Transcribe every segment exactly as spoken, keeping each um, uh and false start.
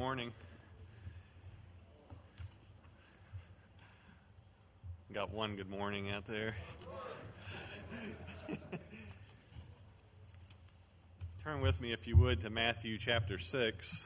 morning. Got one good morning out there. Turn with me, if you would, to Matthew chapter six.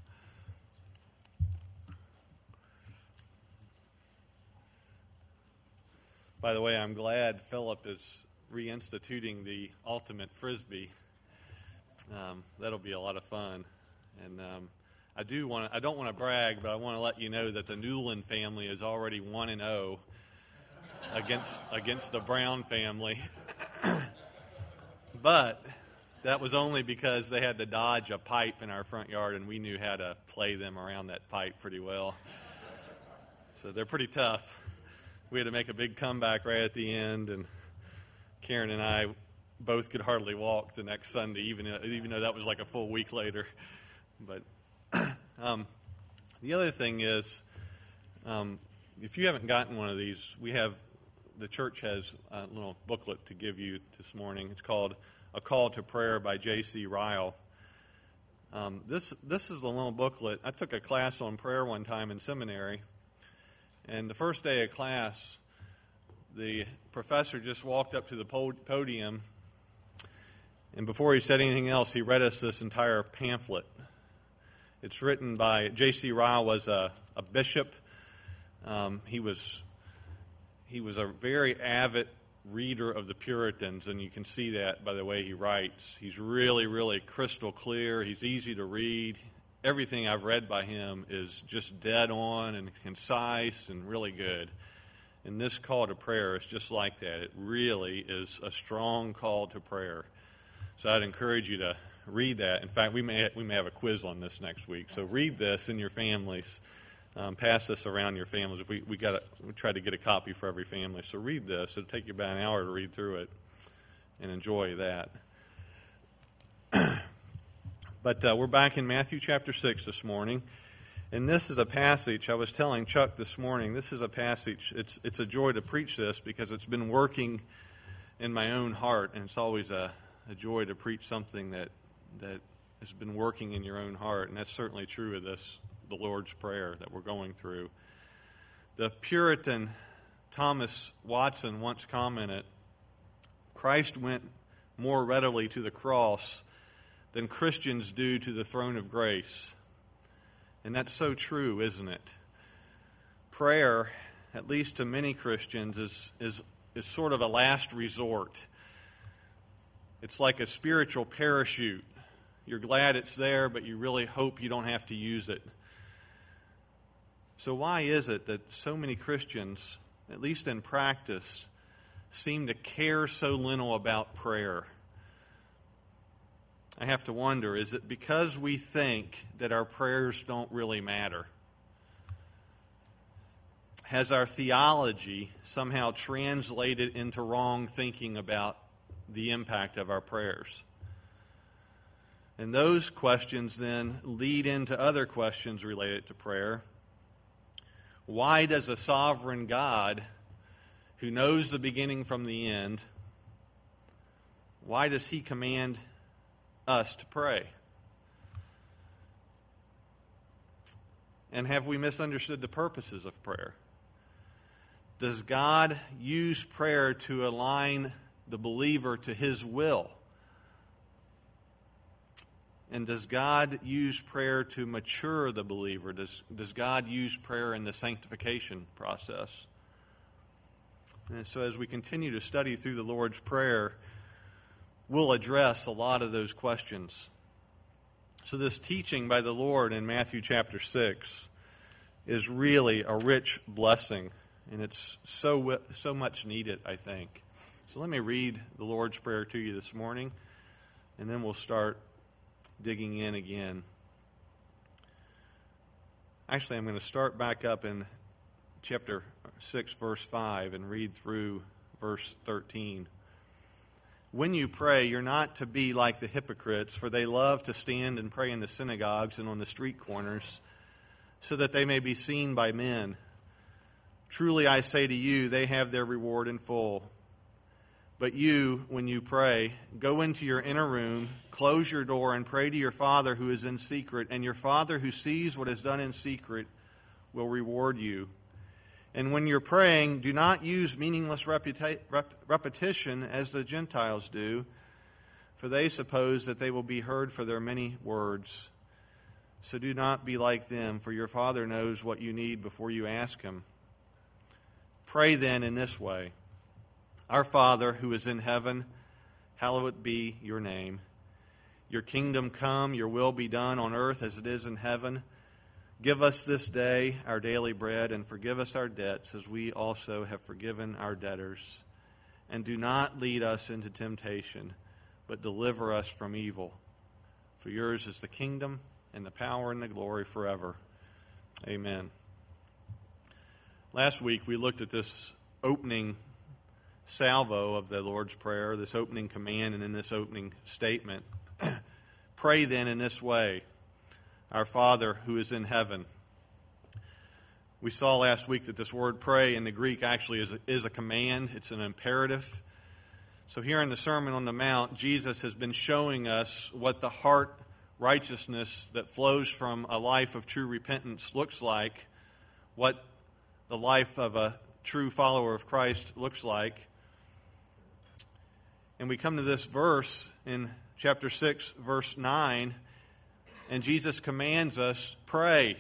By the way, I'm glad Philip is reinstituting the ultimate frisbee. Um, that'll be a lot of fun. And um, I do want to, I don't want to brag, but I want to let you know that the Newland family is already one and oh against against the Brown family. But that was only because they had to dodge a pipe in our front yard, and we knew how to play them around that pipe pretty well. So they're pretty tough. We had to make a big comeback right at the end, and Karen and I both could hardly walk the next Sunday, even even though that was like a full week later. But um, the other thing is, um, if you haven't gotten one of these, we have the church has a little booklet to give you this morning. It's called A Call to Prayer by J C Ryle. Um, this this is the little booklet. I took a class on prayer one time in seminary, and the first day of class, the professor just walked up to the podium, and before he said anything else, he read us this entire pamphlet. It's written by J C Ryle. Was a, a bishop. Um, he was he was a very avid reader of the Puritans, and you can see that by the way he writes. He's really, really crystal clear. He's easy to read. Everything I've read by him is just dead on and concise and really good. And this call to prayer is just like that. It really is a strong call to prayer. So I'd encourage you to read that. In fact, we may we may have a quiz on this next week. So read this in your families. Um, pass this around your families. If we we got we try to get a copy for every family. So read this. It'll take you about an hour to read through it and enjoy that. But uh, we're back in Matthew chapter six this morning. And this is a passage, I was telling Chuck this morning, this is a passage, it's it's a joy to preach this because it's been working in my own heart, and it's always a, a joy to preach something that that has been working in your own heart, and that's certainly true of this, the Lord's Prayer that we're going through. The Puritan Thomas Watson once commented, Christ went more readily to the cross than Christians do to the throne of grace. And that's so true, isn't it? Prayer, at least to many Christians, is, is, is sort of a last resort. It's like a spiritual parachute. You're glad it's there, but you really hope you don't have to use it. So why is it that so many Christians, at least in practice, seem to care so little about prayer? I have to wonder, is it because we think that our prayers don't really matter? Has our theology somehow translated into wrong thinking about the impact of our prayers? And those questions then lead into other questions related to prayer. Why does a sovereign God who knows the beginning from the end, why does he command us to pray? And have we misunderstood the purposes of prayer? Does God use prayer to align the believer to his will? And does God use prayer to mature the believer? Does, does God use prayer in the sanctification process? And so as we continue to study through the Lord's Prayer, we'll address a lot of those questions. So this teaching by the Lord in Matthew chapter six is really a rich blessing, and it's so so much needed, I think. So let me read the Lord's Prayer to you this morning, and then we'll start digging in again. Actually, I'm going to start back up in chapter six, verse five, and read through verse thirteen. When you pray, you're not to be like the hypocrites, for they love to stand and pray in the synagogues and on the street corners, so that they may be seen by men. Truly I say to you, they have their reward in full. But you, when you pray, go into your inner room, close your door, and pray to your Father who is in secret, and your Father who sees what is done in secret will reward you. And when you're praying, do not use meaningless reputa- rep- repetition as the Gentiles do, for they suppose that they will be heard for their many words. So do not be like them, for your Father knows what you need before you ask Him. Pray then in this way: Our Father who is in heaven, hallowed be your name. Your kingdom come, your will be done on earth as it is in heaven. Give us this day our daily bread, and forgive us our debts as we also have forgiven our debtors. And do not lead us into temptation, but deliver us from evil. For yours is the kingdom and the power and the glory forever. Amen. Last week we looked at this opening salvo of the Lord's Prayer, this opening command, and in this opening statement. Pray then in this way: Our Father who is in heaven. We saw last week that this word pray in the Greek actually is a, is a command. It's an imperative. So here in the Sermon on the Mount, Jesus has been showing us what the heart righteousness that flows from a life of true repentance looks like, what the life of a true follower of Christ looks like. And we come to this verse in chapter six, verse nine, and Jesus commands us, pray.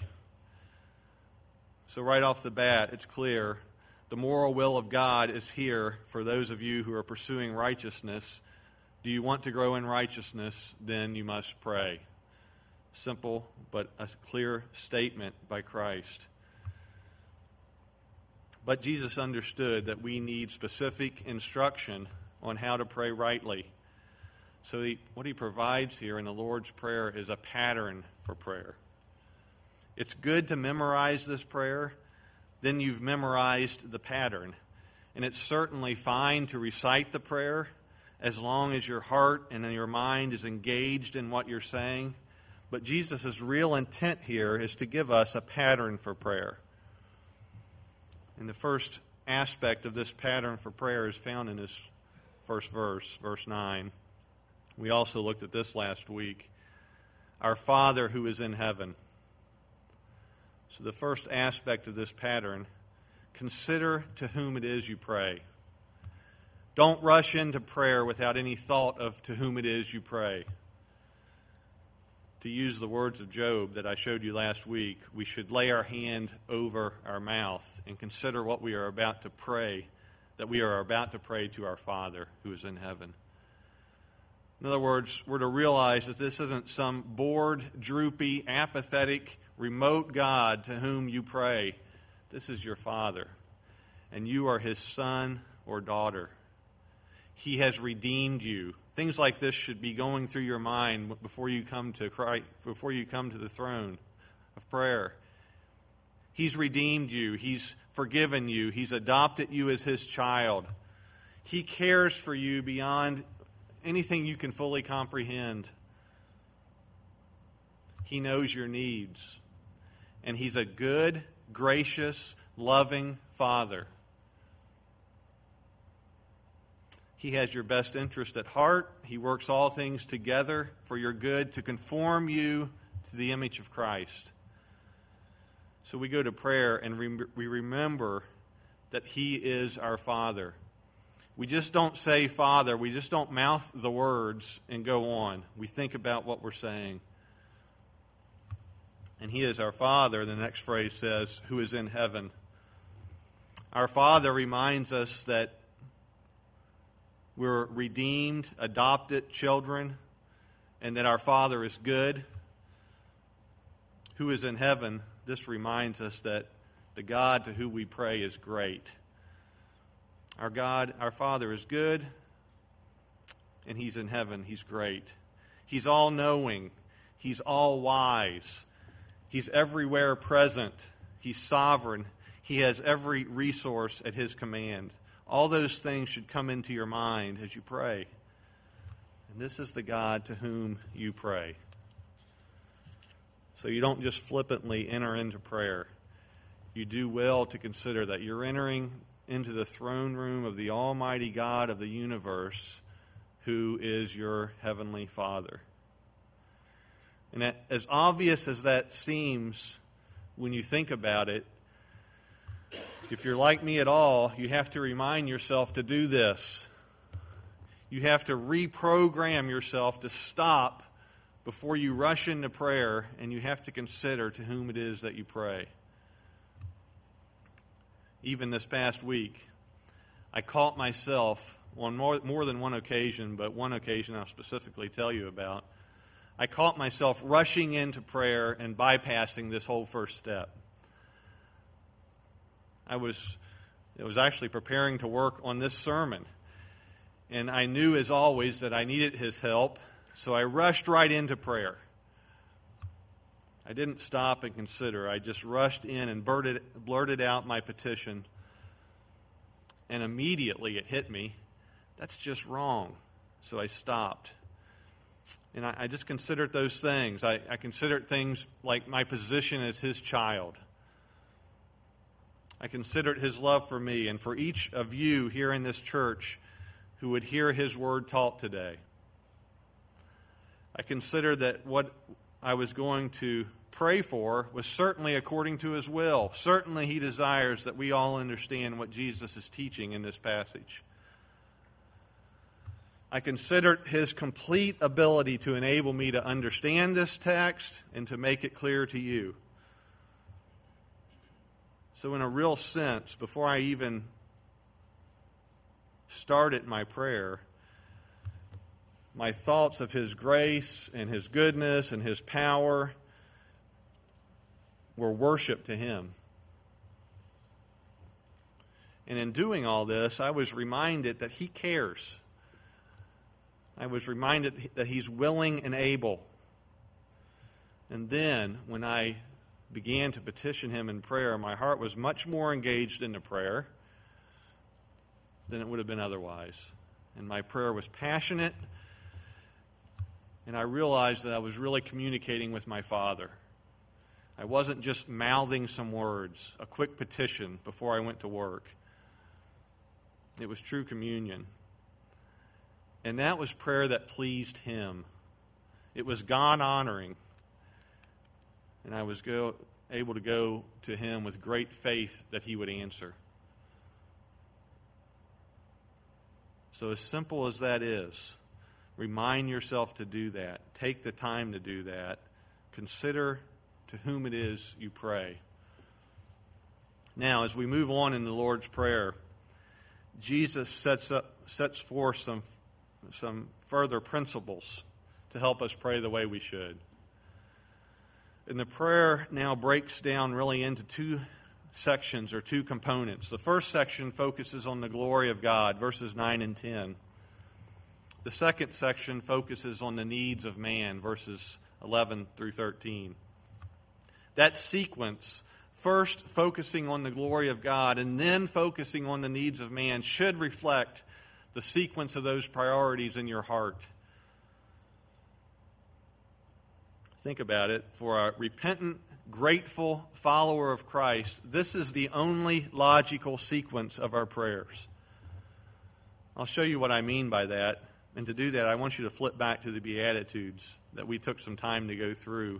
So right off the bat, it's clear the moral will of God is here for those of you who are pursuing righteousness. Do you want to grow in righteousness? Then you must pray. Simple, but a clear statement by Christ. But Jesus understood that we need specific instruction on how to pray rightly. So he, what he provides here in the Lord's Prayer is a pattern for prayer. It's good to memorize this prayer. Then you've memorized the pattern. And it's certainly fine to recite the prayer as long as your heart and your mind is engaged in what you're saying. But Jesus' real intent here is to give us a pattern for prayer. And the first aspect of this pattern for prayer is found in this first verse, verse nine. We also looked at this last week. Our Father who is in heaven. So the first aspect of this pattern, consider to whom it is you pray. Don't rush into prayer without any thought of to whom it is you pray. To use the words of Job that I showed you last week, we should lay our hand over our mouth and consider what we are about to pray, that we are about to pray to our Father who is in heaven. In other words, we're to realize that this isn't some bored, droopy, apathetic, remote God to whom you pray. This is your Father, and you are His son or daughter. He has redeemed you. Things like this should be going through your mind before you come to Christ, before you come to the throne of prayer. He's redeemed you. He's forgiven you. He's adopted you as His child. He cares for you beyond anything you can fully comprehend. He knows your needs. And He's a good, gracious, loving Father. He has your best interest at heart. He works all things together for your good to conform you to the image of Christ. So we go to prayer and we remember that He is our Father. We just don't say Father. We just don't mouth the words and go on. We think about what we're saying. And He is our Father, the next phrase says, who is in heaven. Our Father reminds us that we're redeemed, adopted children, and that our Father is good. Who is in heaven, this reminds us that the God to whom we pray is great. Our God, our Father is good, and He's in heaven. He's great. He's all-knowing. He's all-wise. He's everywhere present. He's sovereign. He has every resource at His command. All those things should come into your mind as you pray. And this is the God to whom you pray. So you don't just flippantly enter into prayer. You do well to consider that you're entering into the throne room of the Almighty God of the universe, who is your heavenly Father. And that, as obvious as that seems when you think about it, if you're like me at all, you have to remind yourself to do this. You have to reprogram yourself to stop before you rush into prayer, and you have to consider to whom it is that you pray. Even this past week, I caught myself on more, more than one occasion, but one occasion I'll specifically tell you about. I caught myself rushing into prayer and bypassing this whole first step. I was, I was actually preparing to work on this sermon, and I knew, as always, that I needed his help, so I rushed right into prayer. I didn't stop and consider. I just rushed in and blurted, blurted out my petition, and immediately it hit me. That's just wrong. So I stopped. And I, I just considered those things. I, I considered things like my position as his child. I considered his love for me and for each of you here in this church who would hear his word taught today. I considered that what I was going to pray for was certainly according to his will. Certainly he desires that we all understand what Jesus is teaching in this passage. I considered his complete ability to enable me to understand this text and to make it clear to you. So in a real sense, before I even started my prayer, my thoughts of his grace and his goodness and his power were worship to him. And in doing all this, I was reminded that he cares. I was reminded that he's willing and able. And then, when I began to petition him in prayer, my heart was much more engaged in the prayer than it would have been otherwise. And my prayer was passionate, and I realized that I was really communicating with my Father. I wasn't just mouthing some words, a quick petition before I went to work. It was true communion. And that was prayer that pleased him. It was God-honoring. And I was go, able to go to him with great faith that he would answer. So as simple as that is, remind yourself to do that. Take the time to do that. Consider to whom it is you pray. Now, as we move on in the Lord's Prayer, Jesus sets up, sets forth some, some further principles to help us pray the way we should. And the prayer now breaks down really into two sections or two components. The first section focuses on the glory of God, verses nine and ten. The second section focuses on the needs of man, verses eleven through thirteen. That sequence, first focusing on the glory of God and then focusing on the needs of man, should reflect the sequence of those priorities in your heart. Think about it. For a repentant, grateful follower of Christ, this is the only logical sequence of our prayers. I'll show you what I mean by that. And to do that, I want you to flip back to the Beatitudes that we took some time to go through.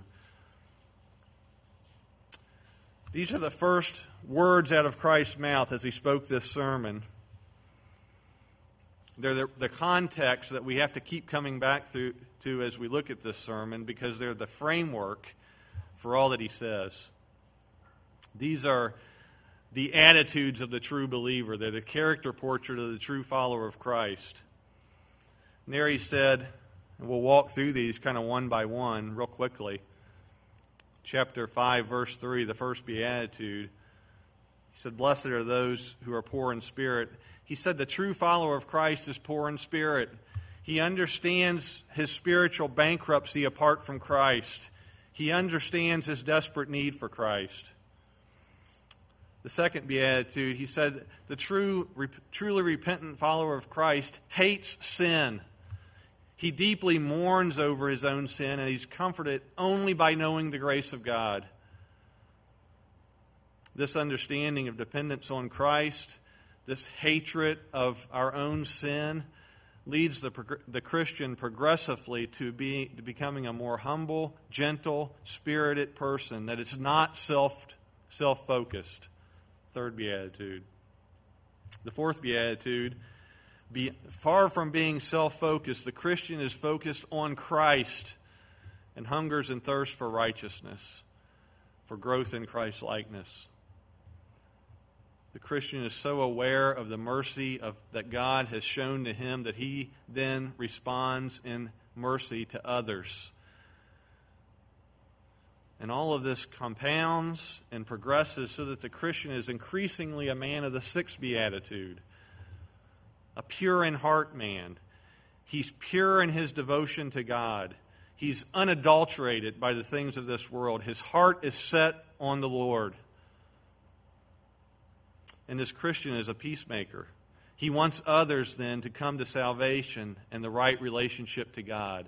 These are the first words out of Christ's mouth as he spoke this sermon. They're the, the context that we have to keep coming back through, to as we look at this sermon, because they're the framework for all that he says. These are the attitudes of the true believer. They're the character portrait of the true follower of Christ. And there he said, and we'll walk through these kind of one by one real quickly. Chapter five, verse three, the first beatitude. He said, "Blessed are those who are poor in spirit." He said the true follower of Christ is poor in spirit. He understands his spiritual bankruptcy apart from Christ. He understands his desperate need for Christ. The second beatitude, he said, the true, truly repentant follower of Christ hates sin. He deeply mourns over his own sin, and he's comforted only by knowing the grace of God. This understanding of dependence on Christ, this hatred of our own sin leads the, the Christian progressively to, be, to becoming a more humble, gentle, spirited person that is not self, self-focused. Third beatitude. The fourth beatitude, be, far from being self-focused, the Christian is focused on Christ and hungers and thirsts for righteousness, for growth in Christ-likeness. The Christian is so aware of the mercy of, that God has shown to him that he then responds in mercy to others. And all of this compounds and progresses so that the Christian is increasingly a man of the sixth beatitude, a pure in heart man. He's pure in his devotion to God. He's unadulterated by the things of this world. His heart is set on the Lord. And this Christian is a peacemaker. He wants others then to come to salvation and the right relationship to God.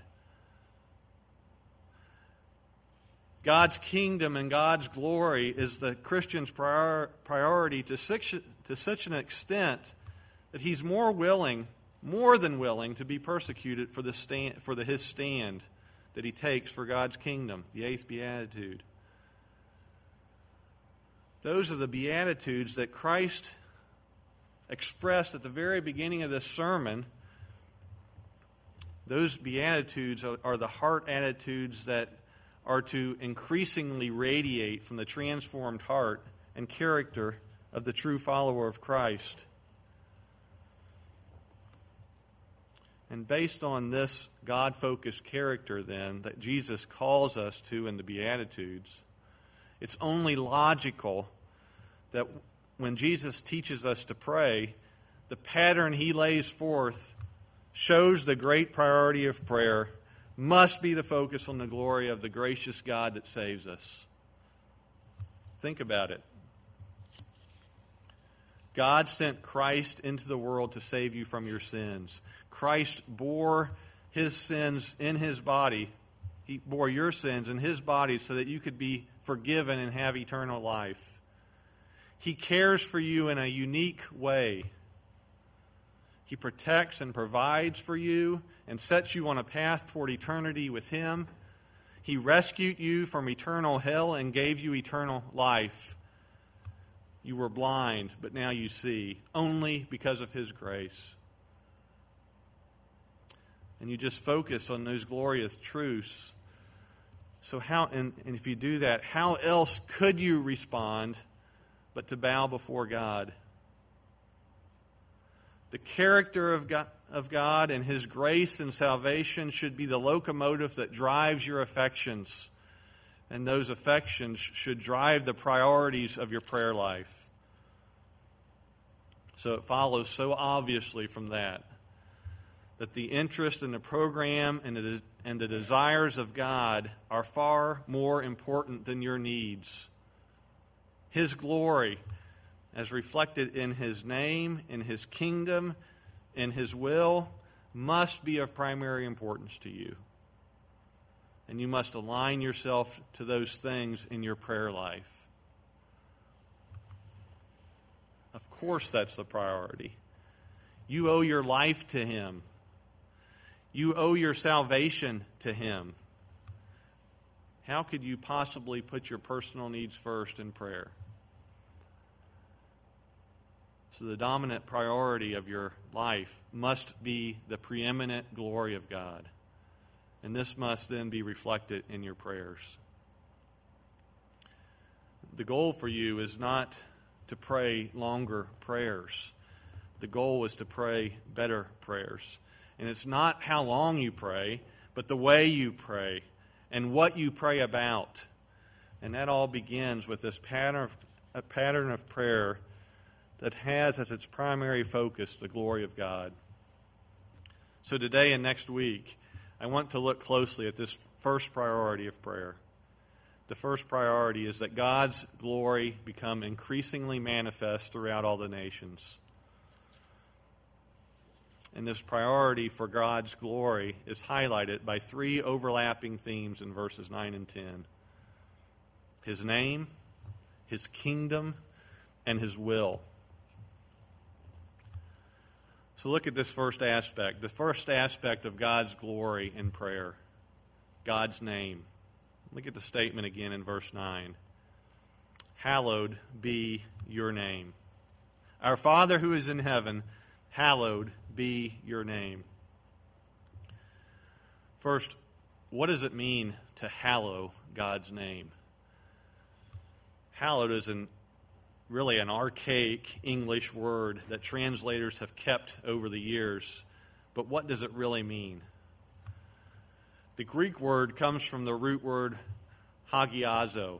God's kingdom and God's glory is the Christian's prior, priority to such, to such an extent that he's more willing, more than willing, to be persecuted for the stand, for the, his stand that he takes for God's kingdom, the eighth beatitude. Those are the beatitudes that Christ expressed at the very beginning of this sermon. Those beatitudes are, are the heart attitudes that are to increasingly radiate from the transformed heart and character of the true follower of Christ. And based on this God-focused character, then, that Jesus calls us to in the Beatitudes, it's only logical that when Jesus teaches us to pray, the pattern he lays forth shows the great priority of prayer must be the focus on the glory of the gracious God that saves us. Think about it. God sent Christ into the world to save you from your sins. Christ bore his sins in his body. He bore your sins in his body so that you could be forgiven and have eternal life. He cares for you in a unique way. He protects and provides for you and sets you on a path toward eternity with him. He rescued you from eternal hell and gave you eternal life. You were blind, but now you see, only because of his grace. And you just focus on those glorious truths. So how, and, and if you do that, how else could you respond but to bow before God? The character of God, of God and his grace and salvation should be the locomotive that drives your affections. And those affections should drive the priorities of your prayer life. So it follows so obviously from that that the interest in the program and the, and the desires of God are far more important than your needs. His glory, as reflected in his name, in his kingdom, in his will, must be of primary importance to you. And you must align yourself to those things in your prayer life. Of course, that's the priority. You owe your life to him. You owe your salvation to him. How could you possibly put your personal needs first in prayer? So the dominant priority of your life must be the preeminent glory of God. And this must then be reflected in your prayers. The goal for you is not to pray longer prayers. The goal is to pray better prayers. And it's not how long you pray, but the way you pray and what you pray about. And that all begins with this pattern of, a pattern of prayer that has as its primary focus the glory of God. So today and next week, I want to look closely at this first priority of prayer. The first priority is that God's glory become increasingly manifest throughout all the nations. And this priority for God's glory is highlighted by three overlapping themes in verses nine and ten. His name, his kingdom, and his will. So look at this first aspect. The first aspect of God's glory in prayer. God's name. Look at the statement again in verse nine. Hallowed be your name. Our Father who is in heaven, hallowed be your name. First, what does it mean to hallow God's name? Hallowed is an, really an archaic English word that translators have kept over the years. But what does it really mean? The Greek word comes from the root word hagiazo.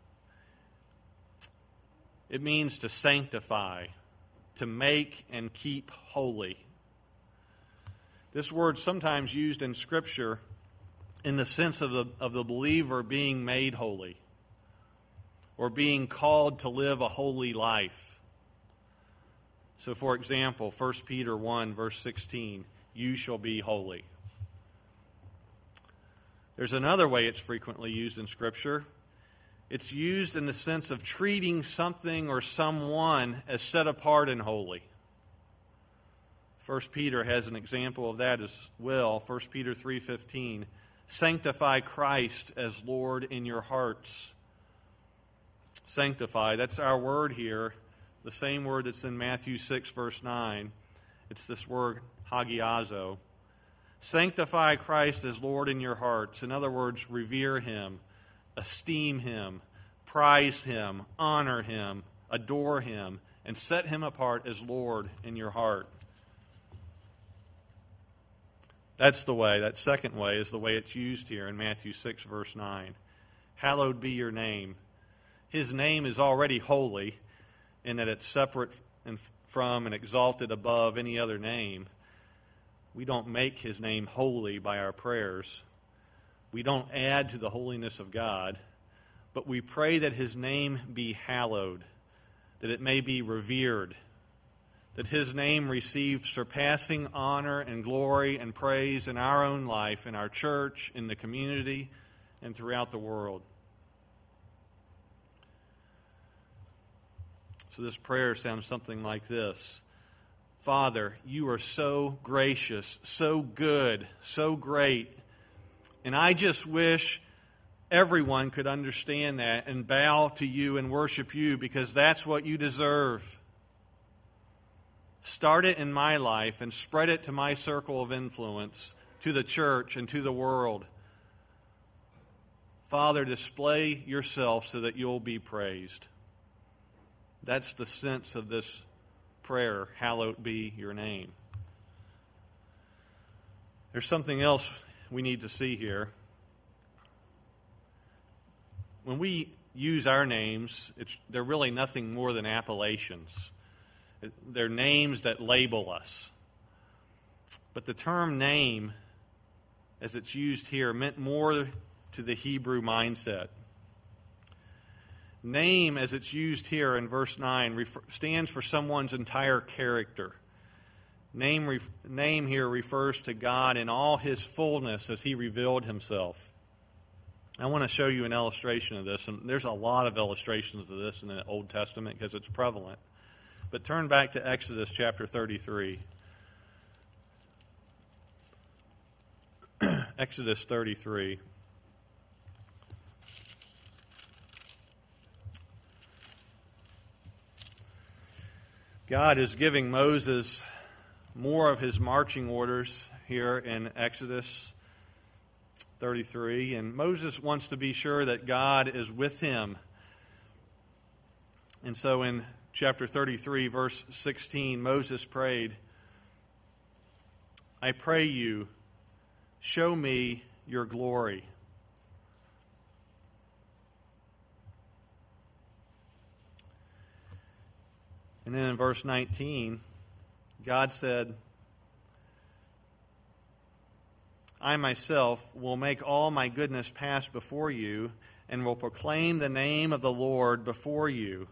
It means to sanctify, to make and keep holy. This word sometimes used in Scripture in the sense of the, of the believer being made holy or being called to live a holy life. So, for example, First Peter one, verse sixteen, you shall be holy. There's another way it's frequently used in Scripture. It's used in the sense of treating something or someone as set apart and holy. First Peter has an example of that as well. First Peter three fifteen, sanctify Christ as Lord in your hearts. Sanctify, that's our word here, the same word that's in Matthew six, verse nine. It's this word hagiazo. Sanctify Christ as Lord in your hearts. In other words, revere Him, esteem Him, prize Him, honor Him, adore Him, and set Him apart as Lord in your heart. That's the way, that second way is the way it's used here in Matthew six, verse nine. Hallowed be your name. His name is already holy in that it's separate from and exalted above any other name. We don't make His name holy by our prayers. We don't add to the holiness of God, but we pray that His name be hallowed, that it may be revered, that His name receive surpassing honor and glory and praise in our own life, in our church, in the community, and throughout the world. So this prayer sounds something like this. Father, you are so gracious, so good, so great, and I just wish everyone could understand that and bow to you and worship you because that's what you deserve. Start it in my life and spread it to my circle of influence, to the church and to the world. Father, display yourself so that you'll be praised. That's the sense of this prayer, hallowed be your name. There's something else we need to see here. When we use our names, it's, they're really nothing more than appellations. They're names that label us. But the term name, as it's used here, meant more to the Hebrew mindset. Name, as it's used here in verse nine, refer, stands for someone's entire character. Name, ref, name here refers to God in all His fullness as He revealed Himself. I want to show you an illustration of this, and there's a lot of illustrations of this in the Old Testament because it's prevalent. But turn back to Exodus chapter thirty-three. Exodus thirty-three. God is giving Moses more of his marching orders here in Exodus thirty-three. And Moses wants to be sure that God is with him. And so in chapter thirty-three, verse sixteen, Moses prayed, I pray you, show me your glory. And then in verse nineteen, God said, I myself will make all my goodness pass before you and will proclaim the name of the Lord before you.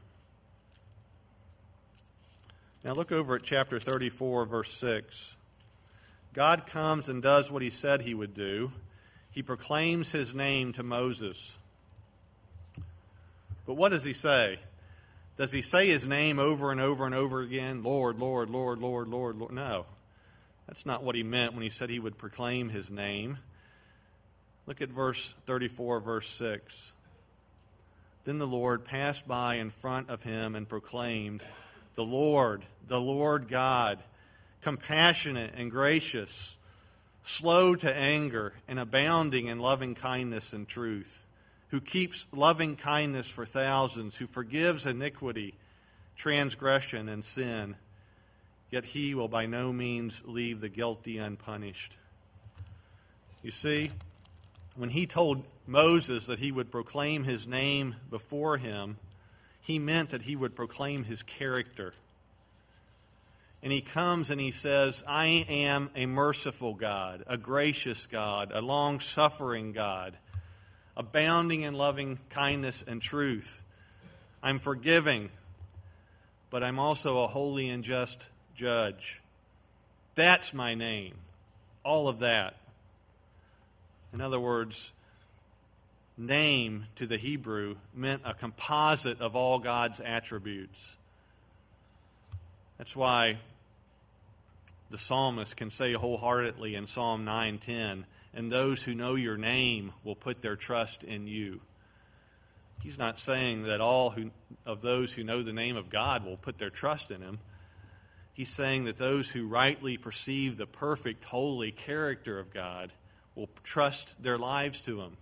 Now look over at chapter thirty-four, verse six. God comes and does what He said He would do. He proclaims His name to Moses. But what does He say? Does he say his name over and over and over again? Lord, Lord, Lord, Lord, Lord, Lord. No. That's not what he meant when he said he would proclaim his name. Look at verse thirty-four, verse six. Then the Lord passed by in front of him and proclaimed, the Lord, the Lord God, compassionate and gracious, slow to anger and abounding in loving kindness and truth, who keeps loving kindness for thousands, who forgives iniquity, transgression, and sin, yet he will by no means leave the guilty unpunished. You see, when he told Moses that he would proclaim his name before him, he meant that he would proclaim his character. And he comes and he says, I am a merciful God, a gracious God, a long-suffering God, abounding in loving kindness and truth. I'm forgiving, but I'm also a holy and just judge. That's my name. All of that. In other words, name to the Hebrew meant a composite of all God's attributes. That's why the psalmist can say wholeheartedly in Psalm nine ten, and those who know your name will put their trust in you. He's not saying that all who, of those who know the name of God will put their trust in him. He's saying that those who rightly perceive the perfect, holy character of God will trust their lives to him.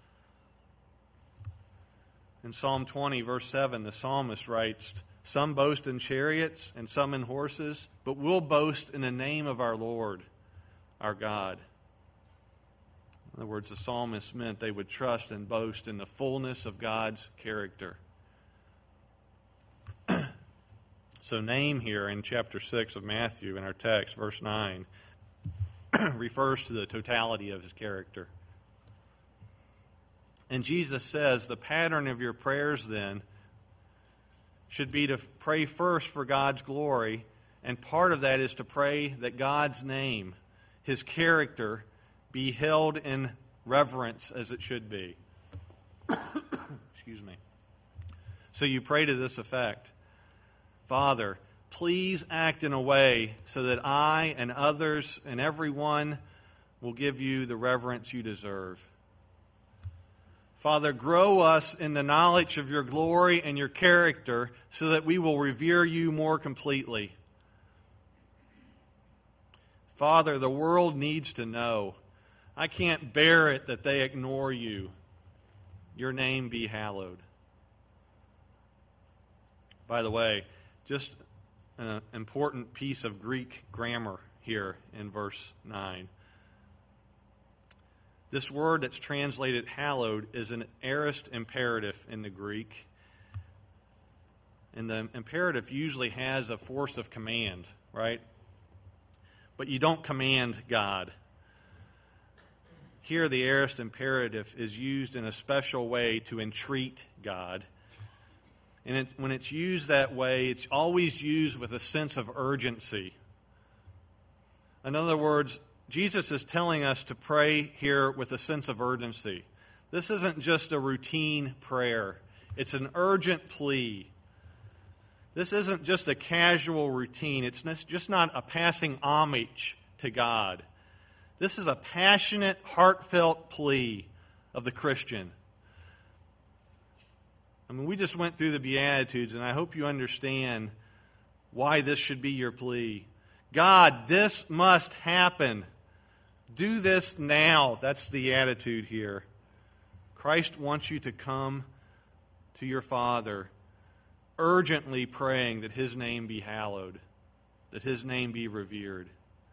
In Psalm twenty, verse seven, the psalmist writes, some boast in chariots and some in horses, but we'll boast in the name of our Lord, our God. In other words, the psalmist meant they would trust and boast in the fullness of God's character. So name here in chapter six of Matthew in our text, verse nine, refers to the totality of his character. And Jesus says the pattern of your prayers then should be to pray first for God's glory, and part of that is to pray that God's name, his character, be held in reverence as it should be. Excuse me. So you pray to this effect, Father, please act in a way so that I and others and everyone will give you the reverence you deserve. Father, grow us in the knowledge of your glory and your character so that we will revere you more completely. Father, the world needs to know. I can't bear it that they ignore you. Your name be hallowed. By the way, just an important piece of Greek grammar here in verse nine. This word that's translated hallowed is an aorist imperative in the Greek. And the imperative usually has a force of command, right? But you don't command God. Here the aorist imperative is used in a special way to entreat God. And it, when it's used that way, it's always used with a sense of urgency. In other words, Jesus is telling us to pray here with a sense of urgency. This isn't just a routine prayer. It's an urgent plea. This isn't just a casual routine. It's just not a passing homage to God. This is a passionate, heartfelt plea of the Christian. I mean, we just went through the Beatitudes, and I hope you understand why this should be your plea. God, this must happen. Do this now. That's the attitude here. Christ wants you to come to your Father, urgently praying that his name be hallowed, that his name be revered.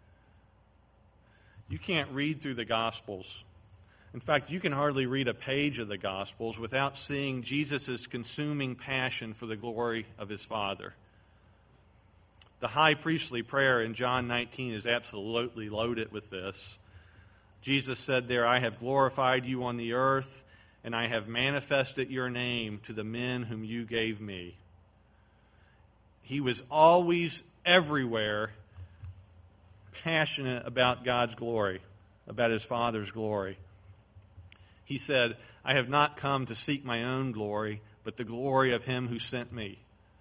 You can't read through the Gospels. In fact, you can hardly read a page of the Gospels without seeing Jesus' consuming passion for the glory of his Father. The high priestly prayer in John nineteen is absolutely loaded with this. Jesus said there, I have glorified you on the earth, and I have manifested your name to the men whom you gave me. He was always, everywhere, passionate about God's glory, about his Father's glory. He said, I have not come to seek my own glory, but the glory of him who sent me.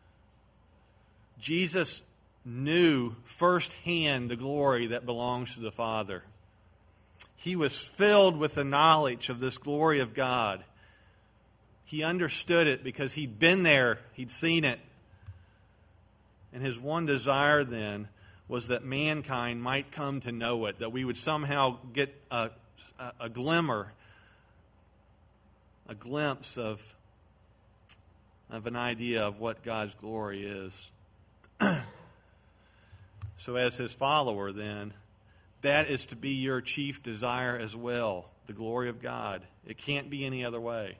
Jesus knew firsthand the glory that belongs to the Father. He was filled with the knowledge of this glory of God. He understood it because he'd been there, he'd seen it. And his one desire then was that mankind might come to know it, that we would somehow get a, a, a glimmer, a glimpse of, of an idea of what God's glory is. So as his follower then, that is to be your chief desire as well, the glory of God. It can't be any other way.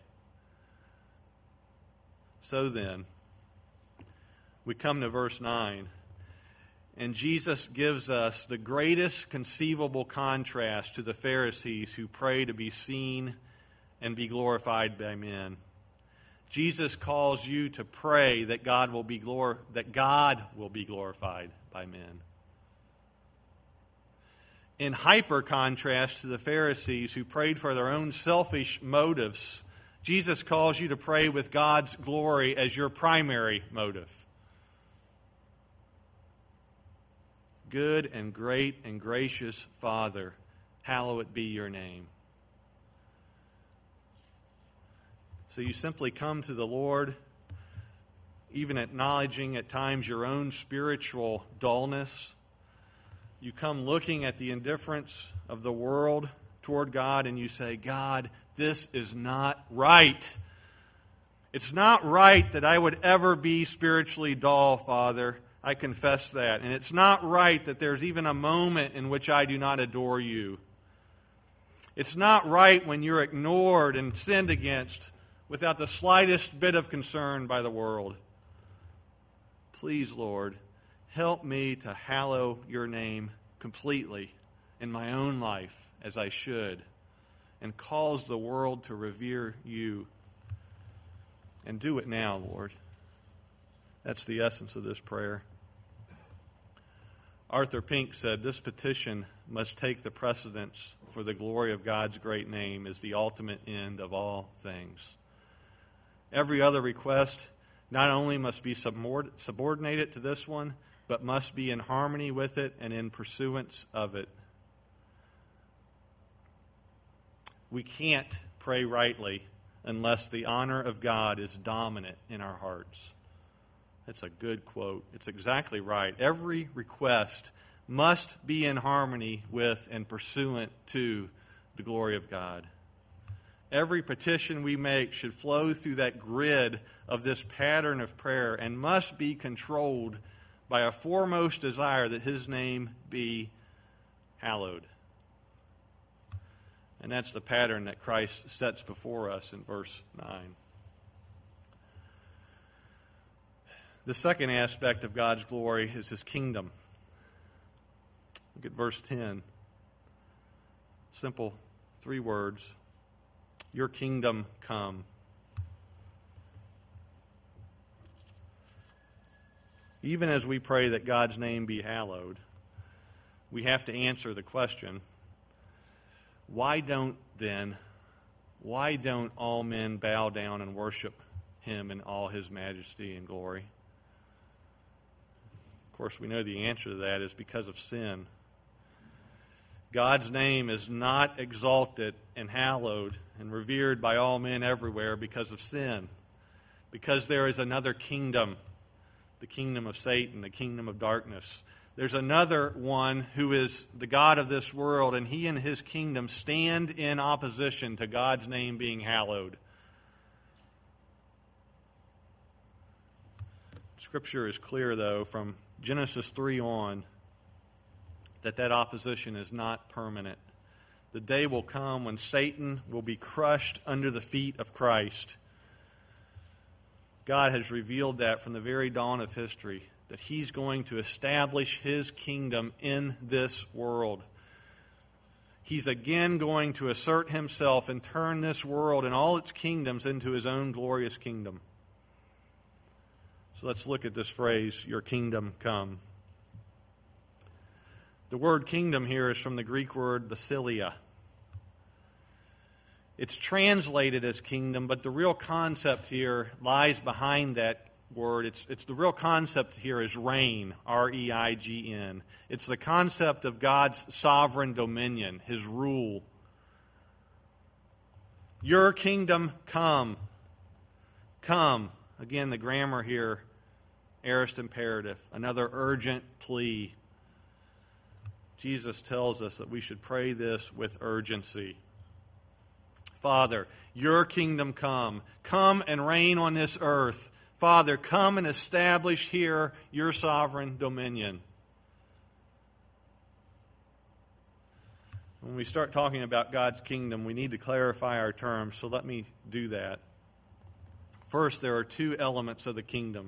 So then, we come to verse nine, and Jesus gives us the greatest conceivable contrast to the Pharisees who pray to be seen and be glorified by men. Jesus calls you to pray that God will be glor- that God will be glorified by men. In hyper contrast to the Pharisees who prayed for their own selfish motives, Jesus calls you to pray with God's glory as your primary motive. Good and great and gracious Father, hallowed be your name. So you simply come to the Lord, even acknowledging at times your own spiritual dullness. You come looking at the indifference of the world toward God, and you say, God, this is not right. It's not right that I would ever be spiritually dull, Father. I confess that. And it's not right that there's even a moment in which I do not adore you. It's not right when you're ignored and sinned against without the slightest bit of concern by the world. Please, Lord, help me to hallow your name completely in my own life as I should, and cause the world to revere you. And do it now, Lord. That's the essence of this prayer. Arthur Pink said, this petition must take the precedence, for the glory of God's great name is the ultimate end of all things. Every other request not only must be subordinated to this one, but must be in harmony with it and in pursuance of it. We can't pray rightly unless the honor of God is dominant in our hearts. That's a good quote. It's exactly right. Every request must be in harmony with and pursuant to the glory of God. Every petition we make should flow through that grid of this pattern of prayer and must be controlled by a foremost desire that His name be hallowed. And that's the pattern that Christ sets before us in verse nine. The second aspect of God's glory is His kingdom. Look at verse ten. Simple three words. Your kingdom come. Even as we pray that God's name be hallowed, we have to answer the question, why don't then, why don't all men bow down and worship Him in all His majesty and glory? Of course, we know the answer to that is because of sin. God's name is not exalted and hallowed and revered by all men everywhere because of sin. Because there is another kingdom, the kingdom of Satan, the kingdom of darkness. There's another one who is the God of this world, and he and his kingdom stand in opposition to God's name being hallowed. Scripture is clear, though, from Genesis three on, that that opposition is not permanent. The day will come when Satan will be crushed under the feet of Christ. God has revealed that from the very dawn of history, that He's going to establish His kingdom in this world. He's again going to assert Himself and turn this world and all its kingdoms into His own glorious kingdom. So let's look at this phrase, your kingdom come. The word kingdom here is from the Greek word basileia. It's translated as kingdom, but the real concept here lies behind that word. It's, it's the real concept here is reign, R E I G N. It's the concept of God's sovereign dominion, His rule. Your kingdom come. Come. Again, the grammar here, aorist imperative, another urgent plea. Jesus tells us that we should pray this with urgency. Father, your kingdom come. Come and reign on this earth. Father, come and establish here your sovereign dominion. When we start talking about God's kingdom, we need to clarify our terms, so let me do that. First, there are two elements of the kingdom.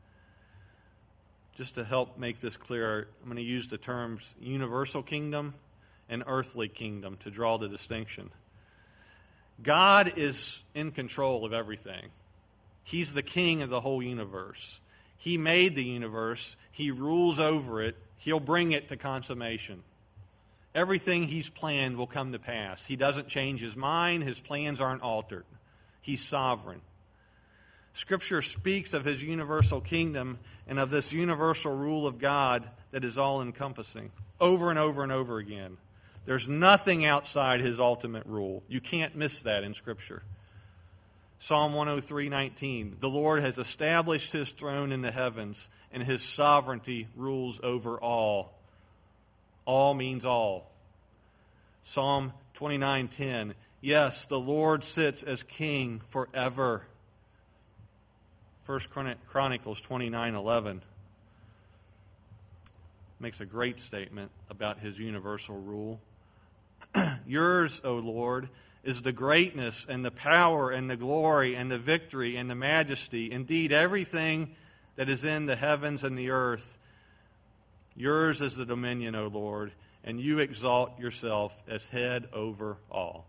Just to help make this clear, I'm going to use the terms universal kingdom and earthly kingdom to draw the distinction. God is in control of everything. He's the king of the whole universe. He made the universe. He rules over it. He'll bring it to consummation. Everything He's planned will come to pass. He doesn't change His mind. His plans aren't altered. He's sovereign. Scripture speaks of His universal kingdom and of this universal rule of God that is all-encompassing, over and over and over again. There's nothing outside His ultimate rule. You can't miss that in Scripture. Psalm one oh three nineteen, the Lord has established His throne in the heavens, and His sovereignty rules over all. All means all. Psalm twenty-nine ten, yes, the Lord sits as king forever. First Chronicles twenty-nine eleven makes a great statement about His universal rule. Yours, O Lord, is the greatness and the power and the glory and the victory and the majesty. Indeed, everything that is in the heavens and the earth. Yours is the dominion, O Lord, and you exalt yourself as head over all.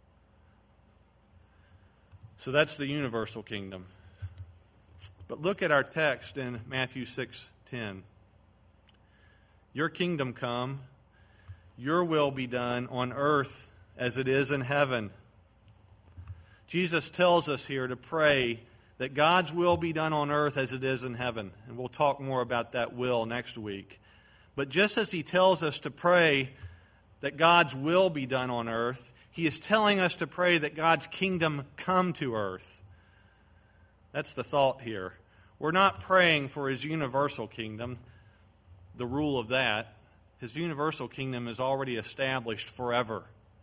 So that's the universal kingdom. But look at our text in Matthew six ten. Your kingdom come, your will be done on earth as it is in heaven. Jesus tells us here to pray that God's will be done on earth as it is in heaven. And we'll talk more about that will next week. But just as He tells us to pray that God's will be done on earth, He is telling us to pray that God's kingdom come to earth. That's the thought here. We're not praying for His universal kingdom, the rule of that. His universal kingdom is already established forever.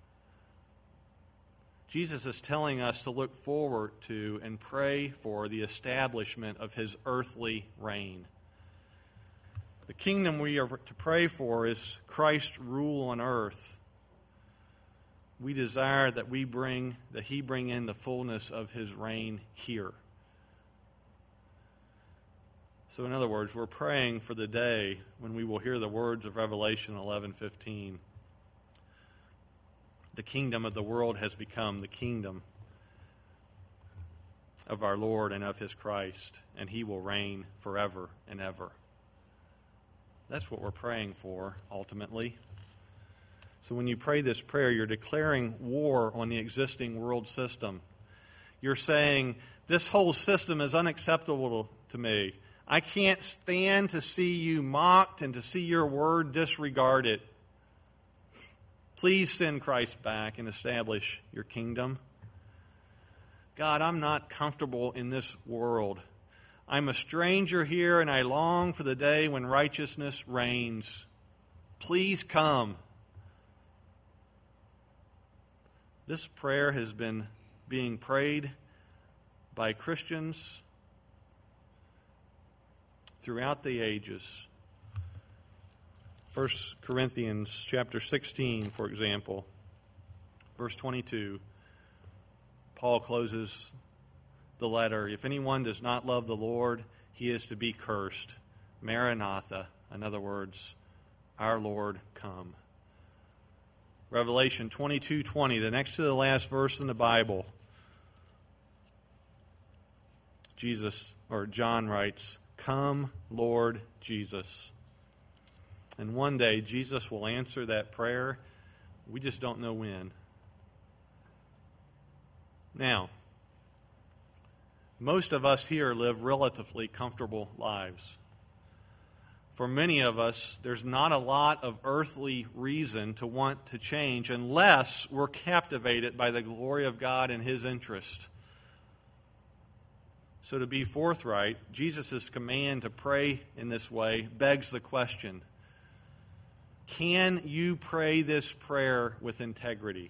Jesus is telling us to look forward to and pray for the establishment of His earthly reign. The kingdom we are to pray for is Christ's rule on earth. We desire that we bring, that He bring in the fullness of His reign here. So in other words, we're praying for the day when we will hear the words of Revelation eleven fifteen. The kingdom of the world has become the kingdom of our Lord and of His Christ, and He will reign forever and ever. That's what we're praying for, ultimately. So when you pray this prayer, you're declaring war on the existing world system. You're saying, this whole system is unacceptable to me. I can't stand to see you mocked and to see your word disregarded. Please send Christ back and establish your kingdom. God, I'm not comfortable in this world. I'm a stranger here, and I long for the day when righteousness reigns. Please come. This prayer has been being prayed by Christians throughout the ages. First Corinthians chapter sixteen, for example, verse twenty-two, Paul closes the letter. If anyone does not love the Lord, he is to be cursed. Maranatha, in other words, our Lord come. Revelation twenty-two twenty, the next to the last verse in the Bible, Jesus, or John writes, "Come, Lord Jesus." And one day, Jesus will answer that prayer. We just don't know when. Now, Most of us here live relatively comfortable lives. For many of us, there's not a lot of earthly reason to want to change unless we're captivated by the glory of God and His interest. So to be forthright, Jesus' command to pray in this way begs the question, can you pray this prayer with integrity?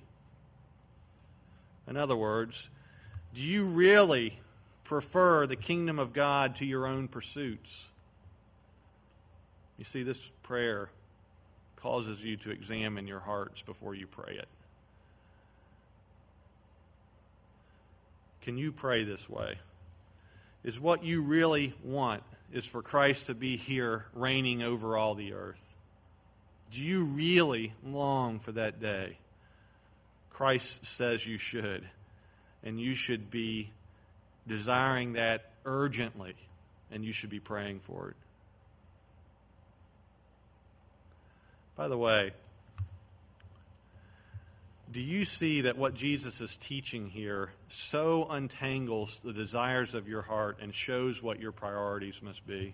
In other words, do you really prefer the kingdom of God to your own pursuits? You see, this prayer causes you to examine your hearts before you pray it. Can you pray this way? Is what you really want is for Christ to be here reigning over all the earth? Do you really long for that day? Christ says you should, and you should be desiring that urgently, and you should be praying for it. By the way, do you see that what Jesus is teaching here so untangles the desires of your heart and shows what your priorities must be?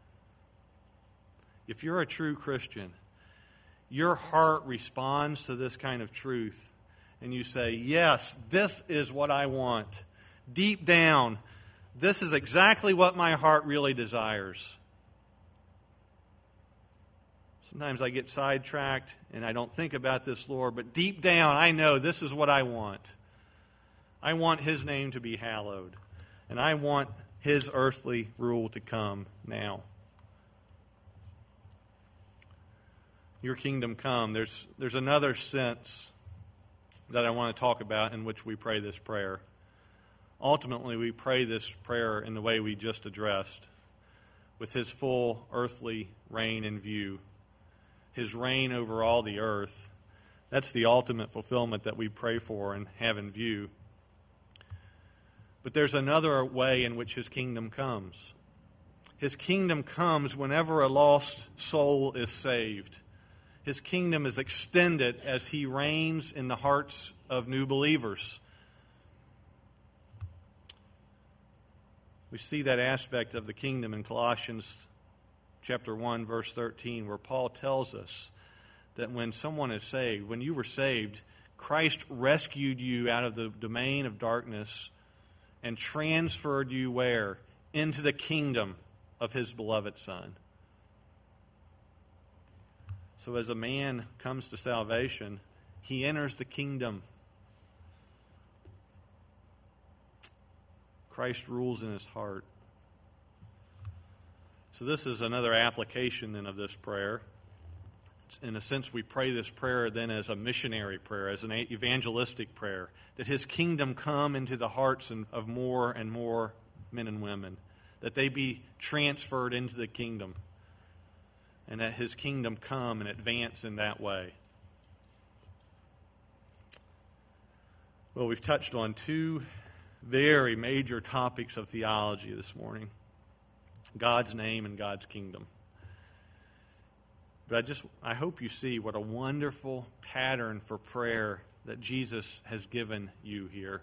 If you're a true Christian, your heart responds to this kind of truth, and you say, yes, this is what I want. Deep down, this is exactly what my heart really desires. Sometimes I get sidetracked and I don't think about this, Lord, but deep down I know this is what I want. I want His name to be hallowed, and I want His earthly rule to come now. Your kingdom come. There's, there's another sense that I want to talk about in which we pray this prayer. Ultimately, we pray this prayer in the way we just addressed, with His full earthly reign in view. His reign over all the earth. That's the ultimate fulfillment that we pray for and have in view. But there's another way in which His kingdom comes. His kingdom comes whenever a lost soul is saved. His kingdom is extended as He reigns in the hearts of new believers. We see that aspect of the kingdom in Colossians chapter one, verse thirteen, where Paul tells us that when someone is saved, when you were saved, Christ rescued you out of the domain of darkness and transferred you where? Into the kingdom of His beloved Son. So as a man comes to salvation, he enters the kingdom. Christ rules in his heart. So this is another application then of this prayer. In a sense, we pray this prayer then as a missionary prayer, as an evangelistic prayer, that His kingdom come into the hearts of more and more men and women, that they be transferred into the kingdom, and that His kingdom come and advance in that way. Well, we've touched on two very major topics of theology this morning. God's name and God's kingdom. But I just, I hope you see what a wonderful pattern for prayer that Jesus has given you here.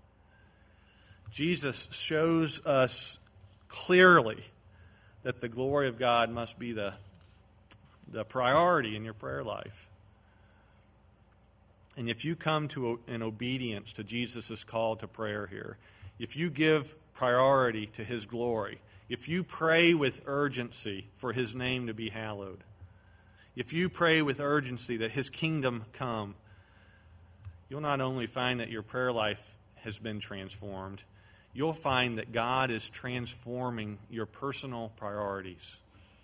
Jesus shows us clearly that the glory of God must be the, the priority in your prayer life. And if you come to in obedience to Jesus' call to prayer here, if you give priority to His glory, if you pray with urgency for His name to be hallowed, if you pray with urgency that His kingdom come, you'll not only find that your prayer life has been transformed, you'll find that God is transforming your personal priorities.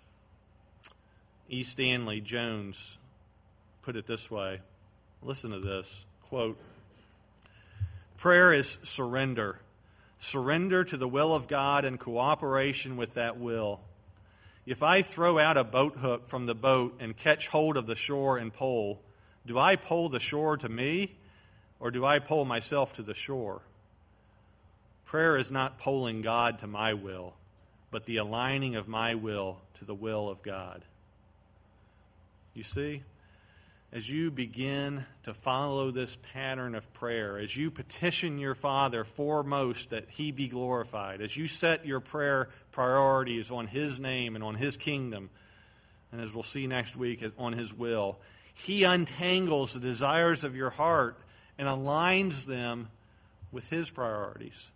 E. Stanley Jones put it this way. Listen to this. Quote, prayer is surrender. Surrender to the will of God and cooperation with that will. If I throw out a boat hook from the boat and catch hold of the shore and pull, do I pull the shore to me, or do I pull myself to the shore? Prayer is not pulling God to my will, but the aligning of my will to the will of God. You see, as you begin to follow this pattern of prayer, as you petition your Father foremost that He be glorified, as you set your prayer priorities on His name and on His kingdom, and as we'll see next week, on His will, He untangles the desires of your heart and aligns them with His priorities.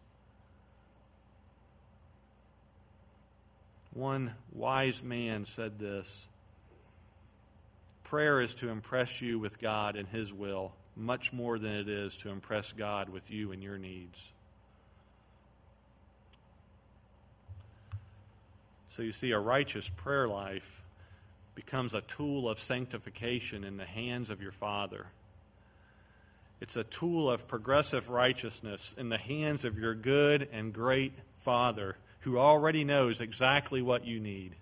One wise man said this: prayer is to impress you with God and His will much more than it is to impress God with you and your needs. So you see, a righteous prayer life becomes a tool of sanctification in the hands of your Father. It's a tool of progressive righteousness in the hands of your good and great Father, who already knows exactly what you need.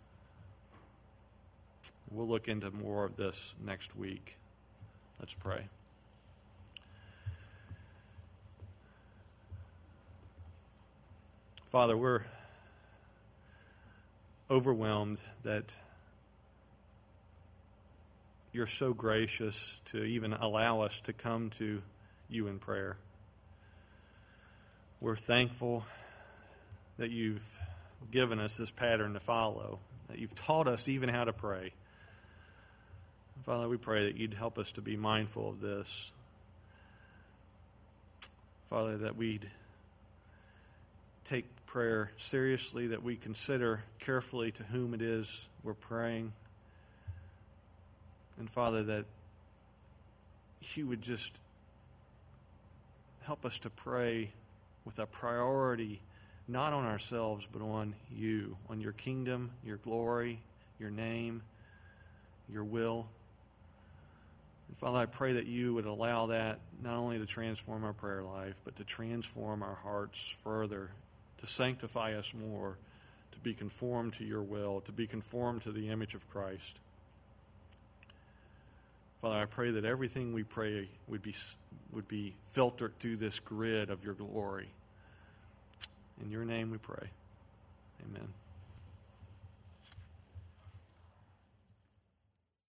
We'll look into more of this next week. Let's pray. Father, we're overwhelmed that You're so gracious to even allow us to come to You in prayer. We're thankful that You've given us this pattern to follow, that You've taught us even how to pray. Father, we pray that You'd help us to be mindful of this. Father, that we'd take prayer seriously, that we consider carefully to whom it is we're praying. And Father, that You would just help us to pray with a priority not on ourselves, but on You, on Your kingdom, Your glory, Your name, Your will. And Father, I pray that You would allow that not only to transform our prayer life, but to transform our hearts further, to sanctify us more, to be conformed to Your will, to be conformed to the image of Christ. Father, I pray that everything we pray would be, would be filtered through this grid of Your glory. In Your name we pray. Amen.